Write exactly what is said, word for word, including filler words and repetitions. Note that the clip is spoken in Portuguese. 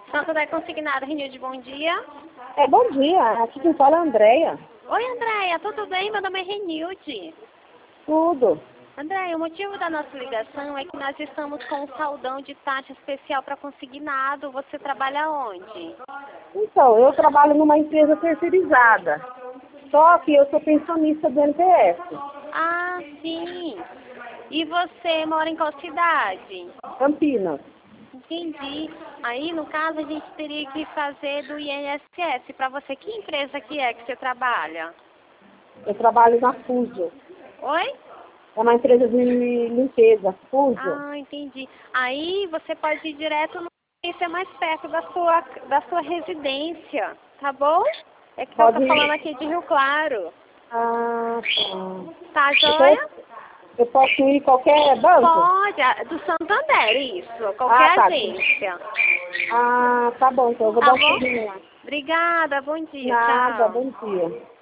Santo André Consignado, Renilde, bom dia. É, bom dia. Aqui quem fala é a Andréia. Oi, Andréia, tudo bem? Meu nome é Renilde. Tudo. Andréia, o motivo da nossa ligação é que nós estamos com um saldão de taxa especial para consignado. Você trabalha onde? Então, eu trabalho numa empresa terceirizada. Só que eu sou pensionista do N P S. Ah, sim. E você mora em qual cidade? Campinas. Entendi. Aí, no caso, a gente teria que fazer do I N S S. Para você, que empresa que é que você trabalha? Eu trabalho na Fuso. Oi? É uma empresa de limpeza, Fuso. Ah, entendi. Aí você pode ir direto no isso é mais perto da sua, da sua residência, tá bom? É que eu Pode tô ir. falando aqui de Rio Claro. Ah, tá. Tá, Eu joia? posso, eu posso ir em qualquer banco? Pode, a- do Santander, isso. Qualquer Ah, tá. agência. Ah, tá bom. Então eu vou Tá dar um bom? pulinho lá. Obrigada, bom dia, Nada, tchau. bom dia.